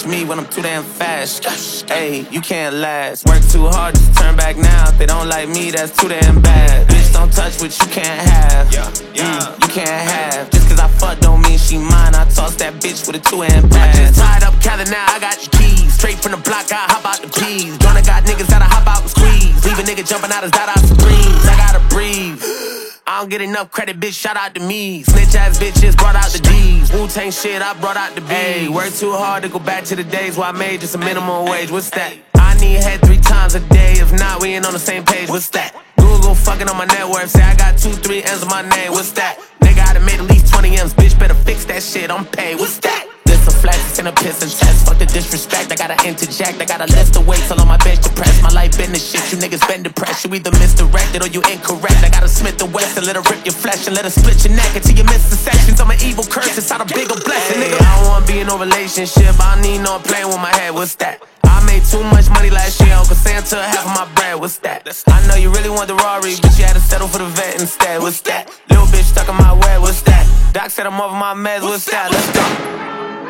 catch me when I'm too damn fast. Hey, you can't last. Work too hard, just turn back now. If they don't like me, that's too damn bad. Bitch, don't touch what you can't have. You can't have. Just cause I fuck don't mean she mine. I toss that bitch with a two-hand pass. I just tied up Cali, now I got your keys. Straight from the block, I hop out the peas. Johnny got niggas that'll hop out and squeeze. Leave a nigga jumping out his dot out Supremes. I gotta breathe. I don't get enough credit, bitch, shout out to me. Snitch ass bitches brought out the D's. Wu-Tang shit, I brought out the B's. Hey, work too hard to go back to the days where I made just a minimum wage. What's that? I need head 3 times a day. If not, we ain't on the same page. What's that? Google fucking on my net worth. Say I got 2, 3 M's on my name. What's that? Nigga, I done made at least 20 M's. Bitch, better fix that shit. I'm paid. What's that? This a flex, it's in a piss and test. Fuck the disrespect, I gotta interject. I gotta lift the weights all on my bench to press. My life been the shit, you niggas been depressed. You either misdirected or you incorrect. I gotta Smith the West and let her rip your flesh and let her split your neck until you miss the sections. I'm an evil curse inside a bigger blessing, nigga. I don't wanna be in no relationship, I don't need no playing with my head. What's that? I made too much money last year, Uncle Santa half of my bread. What's that? I know you really want the Rari, but you had to settle for the vet instead. What's that? Little bitch stuck in my web. What's that? Doc said I'm over my meds. What's that? Let's go.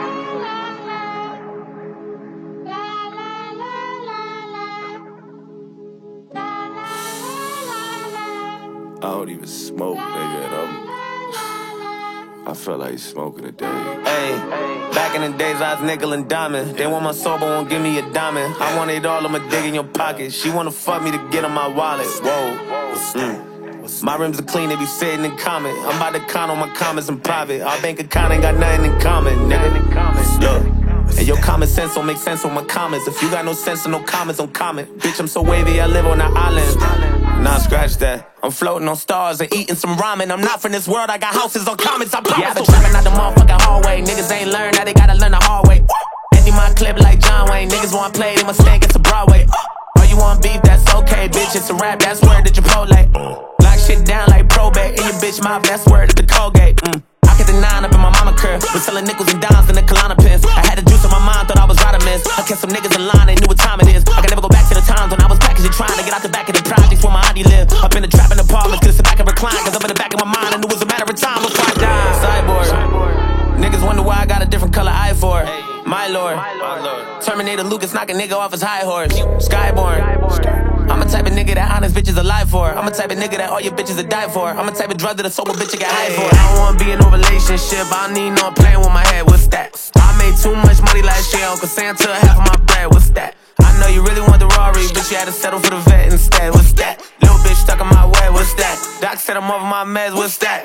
I don't even smoke, nigga, and I feel like smoking today. Hey, back in the days I was nickel and diamond. They want my soul but won't give me a diamond. I want it all, I'ma dig in your pocket. She wanna fuck me to get on my wallet. Whoa. My rims are clean, they be sitting in common. I'm about to count on my comments in private. Our bank account ain't got nothing in common, nigga. Yeah. And your common sense don't make sense on my comments. If you got no sense and no comments, don't comment. Bitch, I'm so wavy, I live on an island. Nah, scratch that. I'm floating on stars and eating some ramen. I'm not from this world, I got houses on comments, I promise. Yeah, I been trapping out the motherfucking hallway. Niggas ain't learned, now they gotta learn the hard way. Empty my clip like John Wayne. Niggas wanna play, they must think it's a Broadway. Oh, you want beef, that's okay, bitch, it's a rap, that's word to Chipotle. Lock shit down like probate. In your bitch mouth, that's word to the Colgate. I get the 9 up in my mama curve. Was selling nickels and dimes in the Kalana pins. I had the juice on my mind, thought I was vitamins. I kept some niggas in line, they knew what time it is. I can never go back to the times when I was packaging, trying to get out the back of the projects where my auntie lived. Up in the trap in the apartments, could've sit back and recline. Cause up in the back of my mind, I knew it was a matter of time before I died. Cyborg. Niggas wonder why I got a different color eye for it. My lord. Terminator Lucas knock a nigga off his high horse. Skyborn. I'm a type of nigga that honest bitches alive for. I'm a type of nigga that all your bitches will die for. I'm a type of drug that a sober bitch get high for. I don't wanna be in no relationship, I don't need no playing with my head. What's that? I made too much money last year, Uncle Santa half of my bread. What's that? I know you really want the Rari, but you had to settle for the vet instead. What's that? Little bitch stuck in my web. What's that? Doc said I'm over my meds. What's that?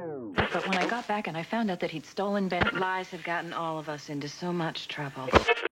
But when I got back and I found out that he'd stolen Ben, lies have gotten all of us into so much trouble.